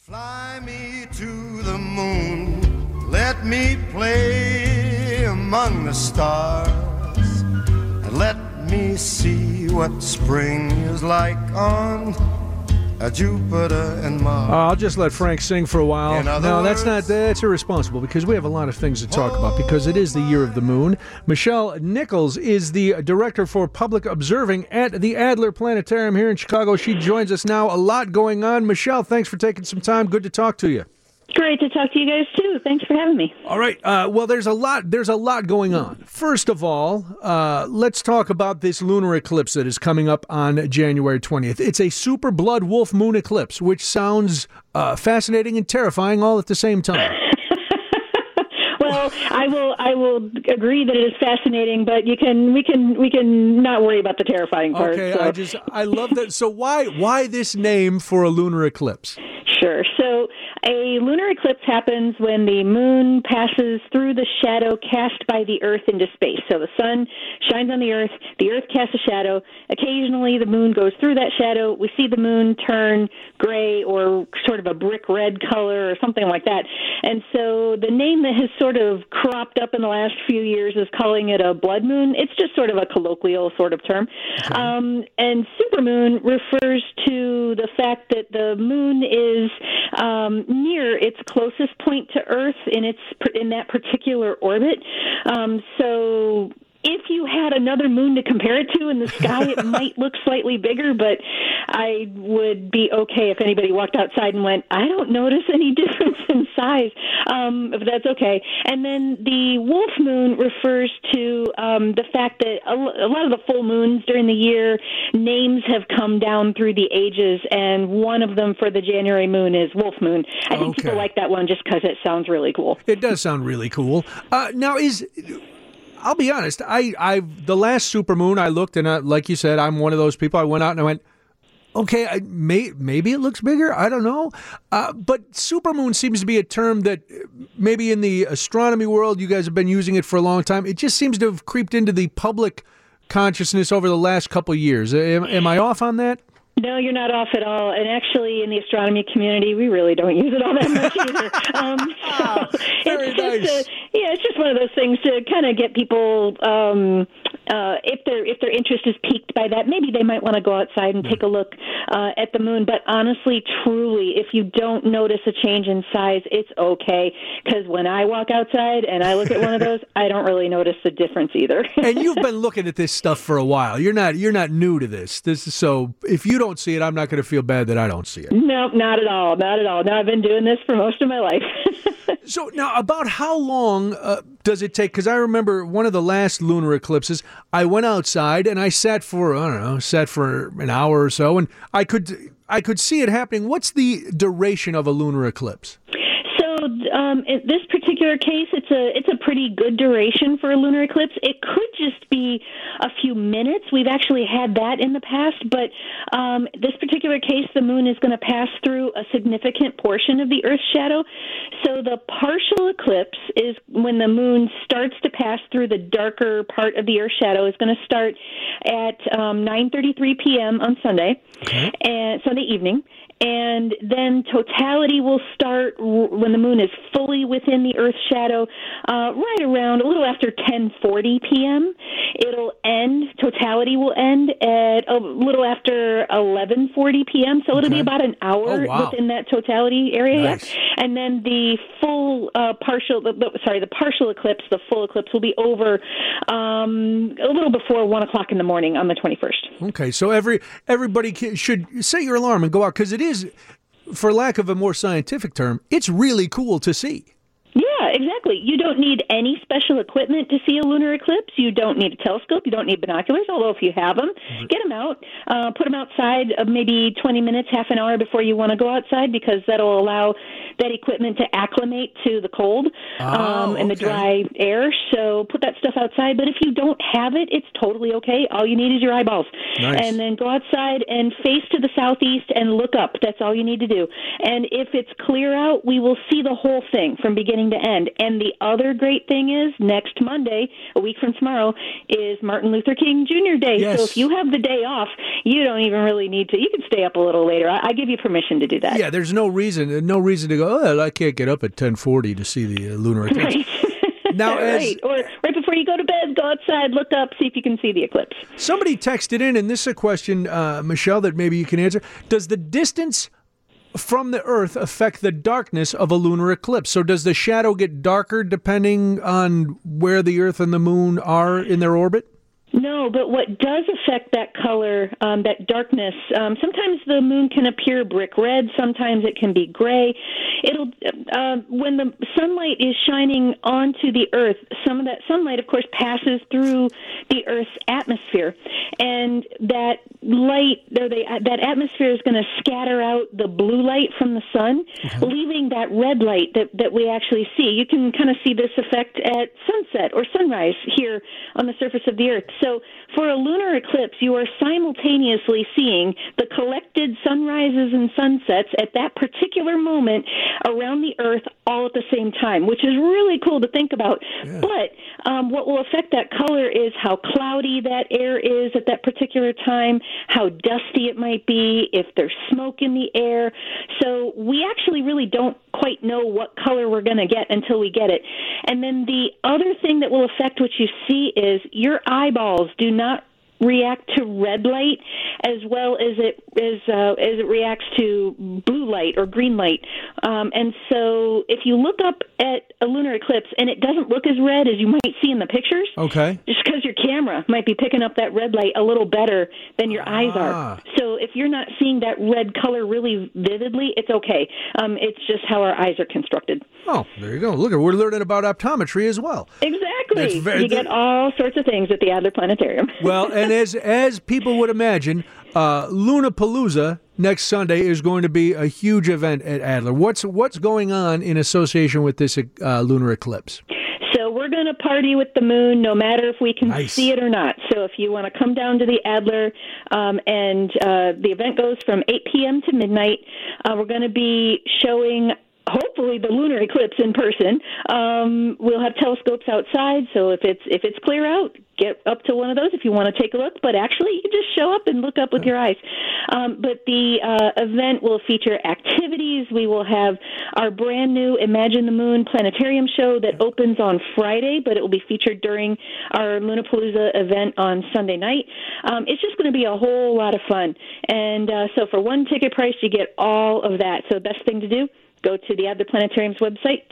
Fly me to the moon, let me play among the stars, and let me see what spring is like on Jupiter and Mars. I'll just let Frank sing for a while. No, that's irresponsible because we have a lot of things to talk about because it is the year of the moon. Michelle Nichols is the director for public observing at the Adler Planetarium here in Chicago. She joins us now. A lot going on. Michelle, thanks for taking some time. Good to talk to you. Great to talk to you guys, too. Thanks for having me. All right. Well, there's a lot going on. First of all, let's talk about this lunar eclipse that is coming up on January 20th. It's a super blood wolf moon eclipse, which sounds fascinating and terrifying all at the same time. Well, I will agree that it is fascinating, but we can not worry about the terrifying part. Okay, so. I love that. So why this name for a lunar eclipse? Sure. So a lunar eclipse happens when the moon passes through the shadow cast by the Earth into space. So the sun shines on the Earth casts a shadow. Occasionally the moon goes through that shadow. We see the moon turn gray or sort of a brick red color or something like that. And so the name that has sort of cropped up in the last few years is calling it a blood moon. It's just sort of a colloquial sort of term. Okay. And supermoon refers to the fact that the moon is near its closest point to Earth in that particular orbit. So if you had another moon to compare it to in the sky, it might look slightly bigger, but I would be okay if anybody walked outside and went, I don't notice any difference in size, if that's okay. And then the wolf moon refers to the fact that a lot of the full moons during the year, names have come down through the ages, and one of them for the January moon is wolf moon. I think people like that one just because it sounds really cool. It does sound really cool. Now, I'll be honest, the last supermoon I looked, and like you said, I'm one of those people. I went out and I went, okay, maybe it looks bigger. I don't know. But supermoon seems to be a term that maybe in the astronomy world, you guys have been using it for a long time. It just seems to have creeped into the public consciousness over the last couple of years. Am I off on that? No, you're not off at all. And actually, in the astronomy community, we really don't use it all that much either. It's just one of those things to kind of get people, if their interest is piqued by that, maybe they might want to go outside and take a look at the moon. But honestly, truly, if you don't notice a change in size, it's okay. Because when I walk outside and I look at one of those, I don't really notice the difference either. And you've been looking at this stuff for a while. You're not new to this. So if you don't see it, I'm not going to feel bad that I don't see it. No, not at all. Not at all. No, I've been doing this for most of my life. So now, about how long does it take? Because I remember one of the last lunar eclipses, I went outside and I sat for an hour or so, and I could see it happening. What's the duration of a lunar eclipse? So in this particular case, it's a pretty good duration for a lunar eclipse. It could just be a few minutes. We've actually had that in the past, but this particular case, the moon is going to pass through a significant portion of the Earth's shadow. So the partial eclipse is when the moon starts to pass through the darker part of the Earth's shadow. Is going to start at 9:33 p.m. on Sunday, and Sunday evening. And then totality will start when the moon is fully within the Earth's shadow, right around a little after 10:40 p.m. It'll end, totality will end at a little after 11:40 p.m., so it'll be about an hour within that totality area. Nice. And then the full the partial eclipse, the full eclipse will be over a little before 1 o'clock in the morning on the 21st. Okay, so everybody should set your alarm and go out, because it is, for lack of a more scientific term, it's really cool to see. Yeah, exactly. You don't need any special equipment to see a lunar eclipse. You don't need a telescope. You don't need binoculars, although if you have them, get them out. Put them outside maybe 20 minutes, half an hour before you want to go outside, because that'll allow that equipment to acclimate to the cold and the dry air. So put that stuff outside. But if you don't have it, it's totally okay. All you need is your eyeballs. Nice. And then go outside and face to the southeast and look up. That's all you need to do. And if it's clear out, we will see the whole thing from beginning to end. And the other great thing is next Monday, a week from tomorrow, is Martin Luther King Jr. Day. Yes. So if you have the day off, you don't even really need to. You can stay up a little later. I give you permission to do that. Yeah, there's no reason to go, oh, I can't get up at 10:40 to see the lunar eclipse. Right. Now, right. Or right before you go to bed, go outside, look up, see if you can see the eclipse. Somebody texted in, and this is a question, Michelle, that maybe you can answer. Does the distance from the Earth affect the darkness of a lunar eclipse? So does the shadow get darker depending on where the Earth and the Moon are in their orbit? No, but what does affect that color, that darkness, sometimes the moon can appear brick red, sometimes it can be gray. It'll when the sunlight is shining onto the Earth, some of that sunlight, of course, passes through the Earth's atmosphere, and that light, that atmosphere is going to scatter out the blue light from the sun, leaving that red light that we actually see. You can kind of see this effect at sunset or sunrise here on the surface of the Earth. So for a lunar eclipse, you are simultaneously seeing the collected sunrises and sunsets at that particular moment around the Earth all at the same time, which is really cool to think about. Yeah. But what will affect that color is how cloudy that air is at that particular time, how dusty it might be, if there's smoke in the air. So we actually really don't quite know what color we're going to get until we get it. And then the other thing that will affect what you see is your eyeballs do not react to red light as well as it reacts to blue light or green light. And so if you look up at a lunar eclipse and it doesn't look as red as you might see in the pictures, okay, just because your camera might be picking up that red light a little better than your eyes are. So if you're not seeing that red color really vividly, it's okay. It's just how our eyes are constructed. Oh, there you go. Look, we're learning about optometry as well. Exactly. You get all sorts of things at the Adler Planetarium. Well, and as people would imagine, Lunapalooza next Sunday is going to be a huge event at Adler. What's going on in association with this lunar eclipse? So we're going to party with the moon no matter if we can see it or not. So if you want to come down to the Adler, and the event goes from 8 p.m. to midnight, we're going to be showing hopefully the lunar eclipse in person. We'll have telescopes outside, so if it's clear out, get up to one of those if you want to take a look. But actually, you just show up and look up with your eyes. But the event will feature activities. We will have our brand new Imagine the Moon Planetarium show that opens on Friday, but it will be featured during our Lunapalooza event on Sunday night. It's just going to be a whole lot of fun. And so for one ticket price, you get all of that. So the best thing to do, go to the Adler Planetarium's website,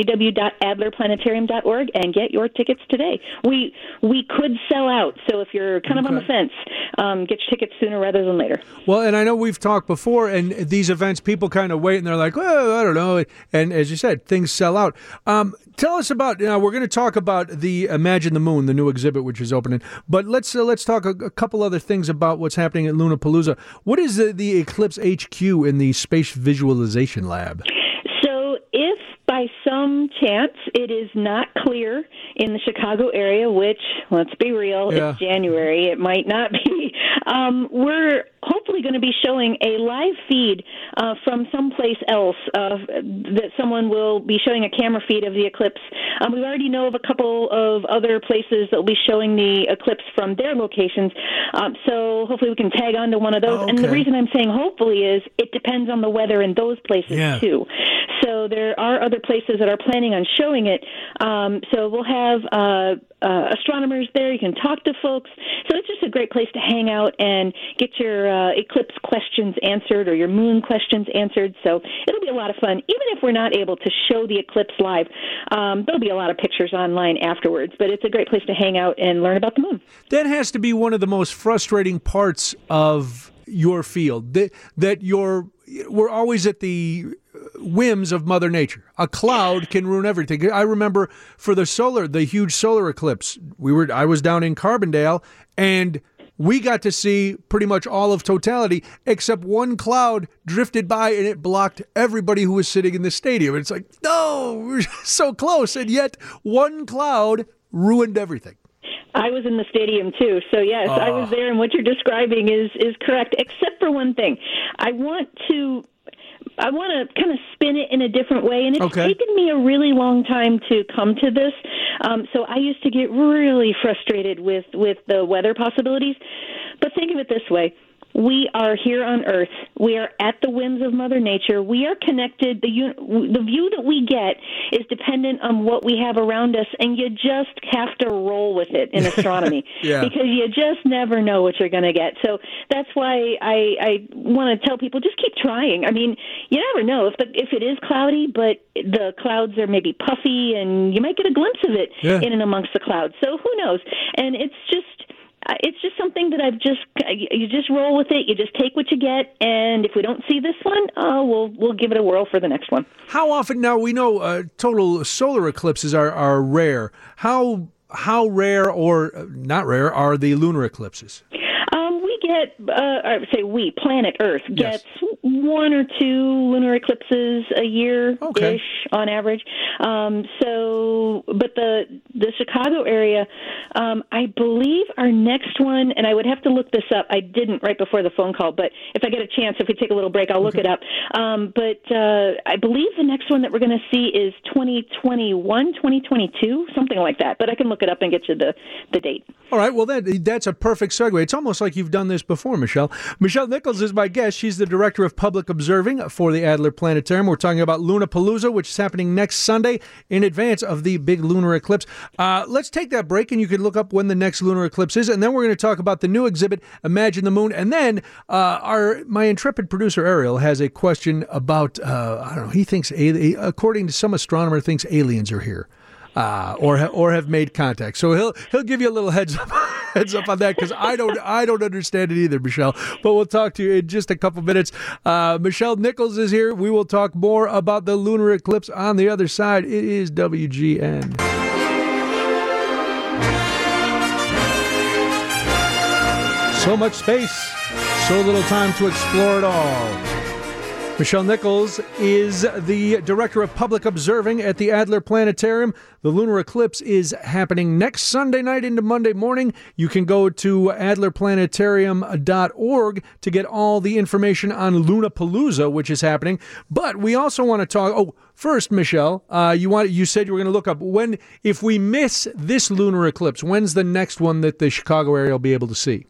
www.adlerplanetarium.org, and get your tickets today. We could sell out, so if you're kind of on the fence, get your tickets sooner rather than later. Well, and I know we've talked before, and these events, people kind of wait, and they're like, well, I don't know. And as you said, things sell out. Tell us about, we're going to talk about the Imagine the Moon, the new exhibit, which is opening. But let's talk a couple other things about what's happening at Lunapalooza. What is the Eclipse HQ in the Space Visualization Lab? So if by some chance it is not clear in the Chicago area, which, let's be real, it's January, it might not be, we're hopefully going to be showing a live feed from someplace else that someone will be showing a camera feed of the eclipse. We already know of a couple of other places that will be showing the eclipse from their locations, so hopefully we can tag on to one of those. Okay. And the reason I'm saying hopefully is it depends on the weather in those places too. So there are other places that are planning on showing it. So we'll have astronomers there. You can talk to folks. So it's just a great place to hang out and get your eclipse questions answered or your moon questions answered. So it'll be a lot of fun. Even if we're not able to show the eclipse live, there'll be a lot of pictures online afterwards. But it's a great place to hang out and learn about the moon. That has to be one of the most frustrating parts of your field, that we're always at the whims of Mother Nature. A cloud can ruin everything. I remember for the huge solar eclipse, I was down in Carbondale, and we got to see pretty much all of totality, except one cloud drifted by and it blocked everybody who was sitting in the stadium. It's like, no, we're so close, and yet one cloud ruined everything. I was in the stadium too, so yes, I was there, and what you're describing is correct, except for one thing. I want to kind of spin it in a different way, and it's taken me a really long time to come to this. So I used to get really frustrated with the weather possibilities, but think of it this way. We are here on Earth. We are at the whims of Mother Nature. We are connected. The view that we get is dependent on what we have around us, and you just have to roll with it in astronomy because you just never know what you're going to get. So that's why I want to tell people, just keep trying. I mean, you never know if it is cloudy, but the clouds are maybe puffy, and you might get a glimpse of it in and amongst the clouds. So who knows? And it's just something that you just roll with it. You just take what you get, and if we don't see this one, we'll give it a whirl for the next one. How often now? We know total solar eclipses are rare. How rare or not rare are the lunar eclipses? Planet Earth gets one or two lunar eclipses a year-ish on average. But the Chicago area, I believe our next one, and I would have to look this up. I didn't right before the phone call, but if I get a chance, if we take a little break, I'll look it up. But I believe the next one that we're going to see is 2021, 2022, something like that. But I can look it up and get you the date. All right. Well, that's a perfect segue. It's almost like you've done this before, Michelle. Michelle Nichols is my guest. She's the Director of Public Observing for the Adler Planetarium. We're talking about Lunapalooza, which is happening next Sunday in advance of the big lunar eclipse. Let's take that break, and you can look up when the next lunar eclipse is, and then we're going to talk about the new exhibit, Imagine the Moon. And then my intrepid producer, Ariel, has a question about, I don't know, he thinks, according to some astronomer, thinks aliens are here. Or have made contact. So he'll give you a little heads up on that, because I don't understand it either, Michelle. But we'll talk to you in just a couple minutes. Michelle Nichols is here. We will talk more about the lunar eclipse on the other side. It is WGN. So much space, so little time to explore it all. Michelle Nichols is the Director of Public Observing at the Adler Planetarium. The lunar eclipse is happening next Sunday night into Monday morning. You can go to adlerplanetarium.org to get all the information on Lunapalooza, which is happening. But we also want to talk... first, Michelle, you said you were going to look up if we miss this lunar eclipse, when's the next one that the Chicago area will be able to see?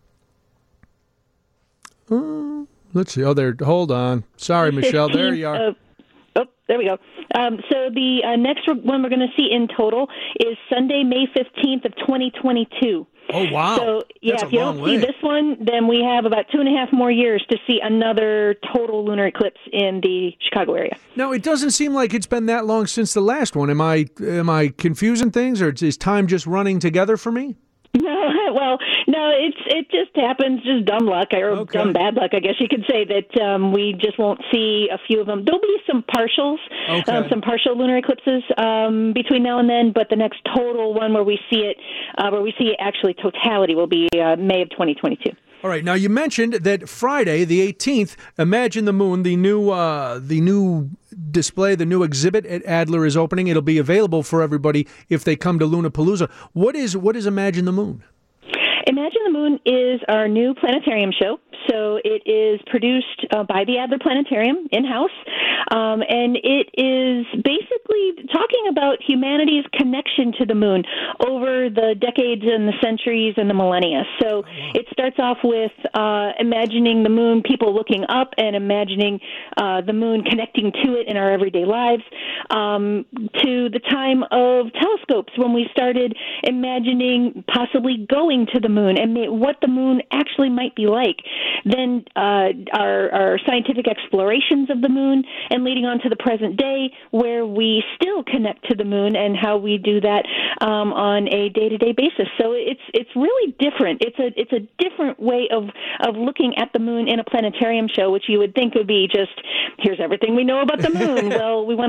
Let's see. Hold on. Sorry, Michelle. There you are. There we go. So the next one we're going to see in total is Sunday, May 15th of 2022. Oh, wow. So, if you don't see this one, then we have about 2.5 more years to see another total lunar eclipse in the Chicago area. Now, it doesn't seem like it's been that long since the last one. Am I confusing things, or is time just running together for me? No, it just happens, just dumb luck, or dumb bad luck, I guess you could say, that we just won't see a few of them. There'll be some partials, some partial lunar eclipses between now and then, but the next total one where we see actually totality will be May of 2022. All right. Now, you mentioned that Friday, the 18th, Imagine the Moon, the new display, the new exhibit at Adler is opening. It'll be available for everybody if they come to Lunapalooza. What is Imagine the Moon? Imagine the Moon is our new planetarium show. So it is produced by the Adler Planetarium in-house, and it is basically talking about humanity's connection to the moon over the decades and the centuries and the millennia. So it starts off with imagining the moon, people looking up and imagining the moon connecting to it in our everyday lives, to the time of telescopes when we started imagining possibly going to the moon and what the moon actually might be like. Then our scientific explorations of the moon, and leading on to the present day, where we still connect to the moon and how we do that on a day-to-day basis. So it's really different. It's a different way of looking at the moon in a planetarium show, which you would think would be just, here's everything we know about the moon. Well, we want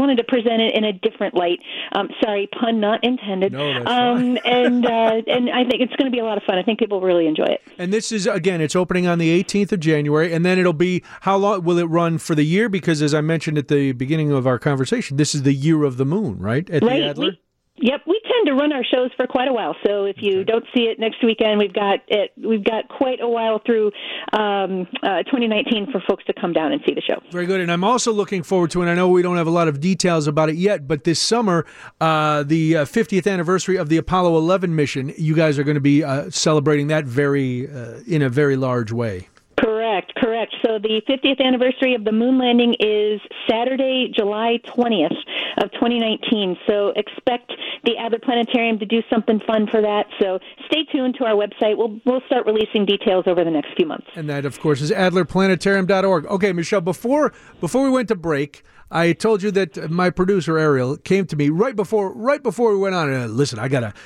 wanted to present it in a different light. Sorry, pun not intended. No, that's fine. And I think it's going to be a lot of fun. I think people will really enjoy it. And this is, again, it's opening on the 18th of January, and then it'll be, how long will it run for the year? Because as I mentioned at the beginning of our conversation, this is the year of the moon, right? At the Adler? Yep, we tend to run our shows for quite a while. So if you don't see it next weekend, we've got quite a while through 2019 for folks to come down and see the show. Very good, and I'm also looking forward to, and I know we don't have a lot of details about it yet, but this summer, the 50th anniversary of the Apollo 11 mission, you guys are going to be celebrating that in a very large way. Correct. So the 50th anniversary of the moon landing is Saturday, July 20th of 2019. So expect the Adler Planetarium to do something fun for that. So stay tuned to our website. We'll start releasing details over the next few months. And that, of course, is adlerplanetarium.org. Okay, Michelle, before we went to break, I told you that my producer Ariel came to me right before we went on. And listen,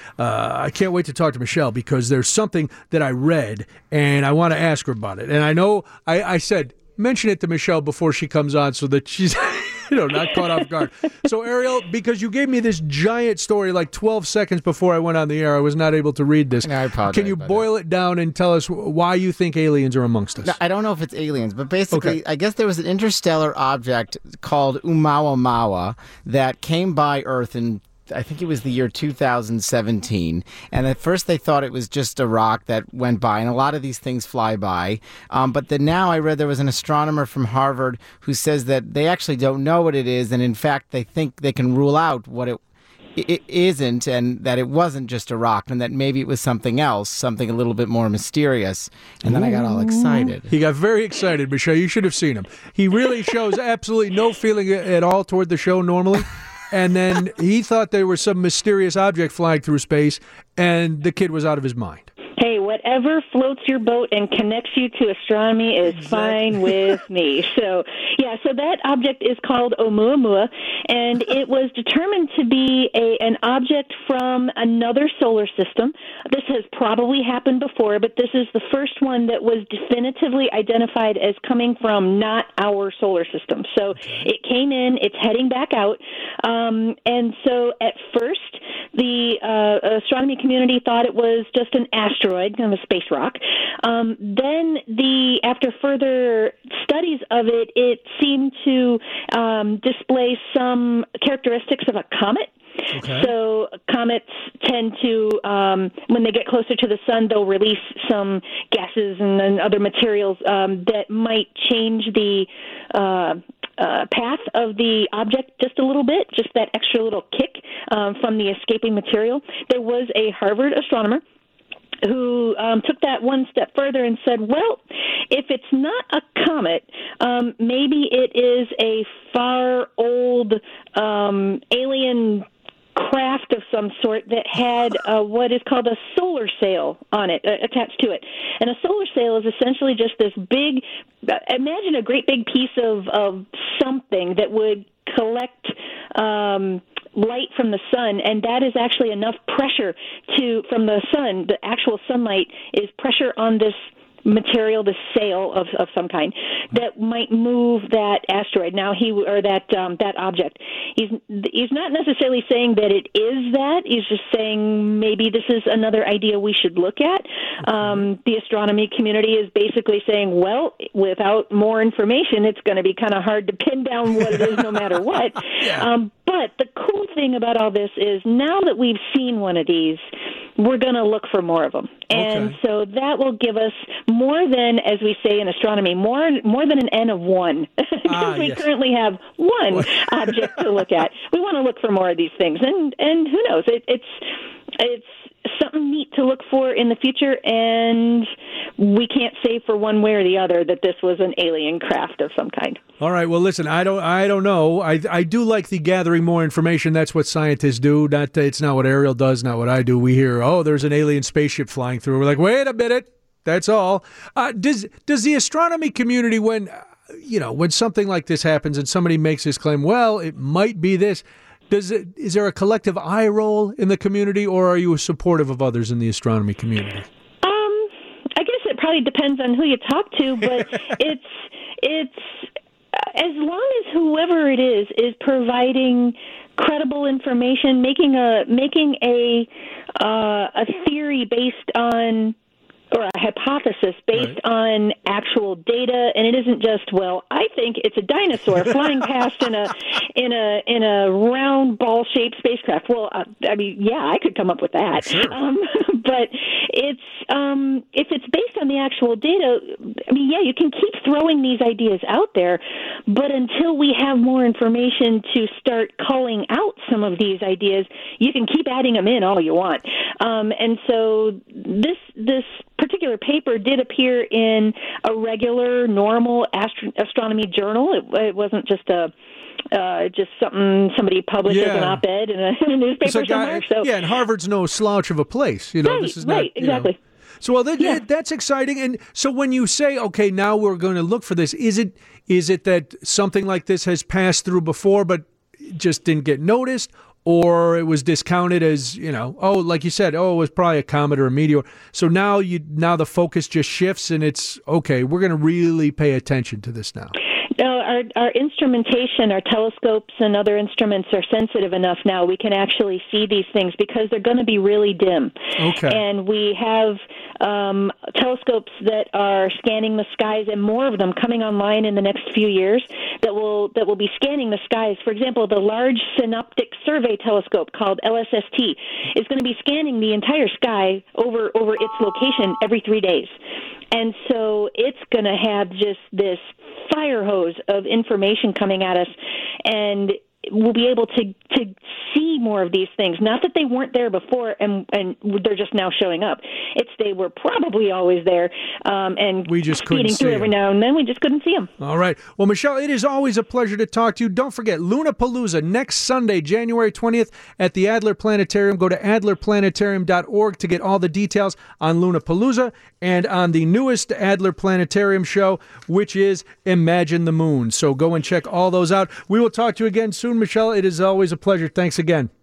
I can't wait to talk to Michelle because there's something that I read and I want to ask her about it. And I know I said mention it to Michelle before she comes on so that she's not caught off guard. So Ariel, because you gave me this giant story like 12 seconds before I went on the air, I was not able to read this. No, I apologize. Can you boil it down and tell us why you think aliens are amongst us? No, I don't know if it's aliens, but basically, I guess there was an interstellar object called Oumuamua that came by Earth in, I think it was the year 2017, and at first they thought it was just a rock that went by, and a lot of these things fly by, but then now I read there was an astronomer from Harvard who says that they actually don't know what it is, and in fact they think they can rule out what it isn't, and that it wasn't just a rock, and that maybe it was something else, something a little bit more mysterious. And then I got all excited. He got very excited, Michelle. You should have seen him. He really shows absolutely no feeling at all toward the show normally. And then he thought there was some mysterious object flying through space, and the kid was out of his mind. Hey, whatever floats your boat and connects you to astronomy is fine with me. So that object is called Oumuamua, and it was determined to be an object from another solar system. This has probably happened before, but this is the first one that was definitively identified as coming from not our solar system. So it came in, it's heading back out, and so at first the astronomy community thought it was just an asteroid, kind of a space rock. Then after further studies of it, it seemed to display some characteristics of a comet. Okay. So comets tend to, when they get closer to the sun, they'll release some gases and other materials that might change the path of the object just a little bit, just that extra little kick from the escaping material. There was a Harvard astronomer who took that one step further and said, well, if it's not a comet, maybe it is a far old alien craft of some sort that had what is called a solar sail on it, attached to it. And a solar sail is essentially just this big, imagine a great big piece of something that would collect light from the sun, and that is actually enough pressure from the sun. The actual sunlight is pressure on this material, this sail of some kind, that might move that asteroid. Now that object. He's not necessarily saying that it is that. He's just saying maybe this is another idea we should look at. The astronomy community is basically saying, well, without more information, it's going to be kind of hard to pin down what it is, no matter what. Yeah. But the cool thing about all this is now that we've seen one of these, we're going to look for more of them. And so that will give us more than, as we say in astronomy, more than an N of one. Because we currently have one object to look at. We want to look for more of these things. And who knows? It's something neat to look for in the future, and we can't say for one way or the other that this was an alien craft of some kind. All right. Well, listen, I don't know. I do like the gathering more information. That's what scientists do. It's not what Ariel does, not what I do. We hear, there's an alien spaceship flying through. We're like, wait a minute. That's all. Does the astronomy community, when something like this happens and somebody makes this claim, well, it might be this, is there a collective eye roll in the community, or are you supportive of others in the astronomy community? I guess it probably depends on who you talk to, but it's as long as whoever it is providing credible information, making a theory based on, or a hypothesis based on actual data, and it isn't just, well, I think it's a dinosaur flying past in a round ball-shaped spacecraft. Well, I mean, yeah, I could come up with that. Sure. But it's if it's based on the actual data, I mean, yeah, you can keep throwing these ideas out there, but until we have more information to start calling out some of these ideas, you can keep adding them in all you want. And so this particular paper did appear in a regular, normal astronomy journal. It wasn't just something somebody published as an op-ed in a newspaper somewhere. And Harvard's no slouch of a place. Right, this is not, exactly. So, well, that's exciting. And so when you say, okay, now we're going to look for this, is it that something like this has passed through before but just didn't get noticed? Or it was discounted as, like you said, it was probably a comet or a meteor. So now the focus just shifts and it's, okay, we're going to really pay attention to this now. No, our instrumentation, our telescopes and other instruments are sensitive enough now. We can actually see these things because they're going to be really dim. Okay. And we have telescopes that are scanning the skies, and more of them coming online in the next few years that will be scanning the skies. For example, the Large Synoptic Survey Telescope, called LSST, is going to be scanning the entire sky over its location every 3 days. And so it's going to have just this fire hose of information coming at us, and we'll be able to see more of these things. Not that they weren't there before and they're just now showing up. It's they were probably always there, and we just couldn't see them every now and then. We just couldn't see them. All right. Well, Michelle, it is always a pleasure to talk to you. Don't forget, Lunapalooza next Sunday, January 20th at the Adler Planetarium. Go to adlerplanetarium.org to get all the details on Lunapalooza and on the newest Adler Planetarium show, which is Imagine the Moon. So go and check all those out. We will talk to you again soon, Michelle. It is always a pleasure. Thanks again.